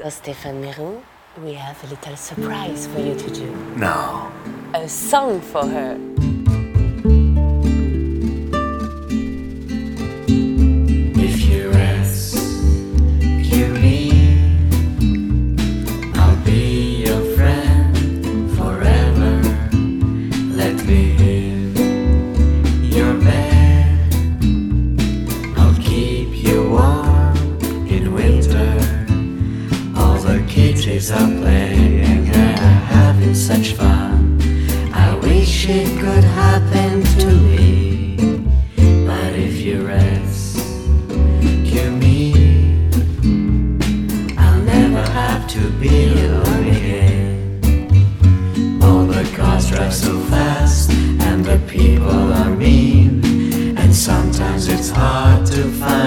So, Stéphane Merou, we have a little surprise for you to do. No. A song for her. If you rescue me, I'll be your friend forever. Let me in your bed. I'll keep you warm in winter. All the kids are playing and are having such fun. I wish it could happen to me, but if you rescue me, I'll never have to be alone again. All the cars drive so fast and the people are mean, and sometimes it's hard to find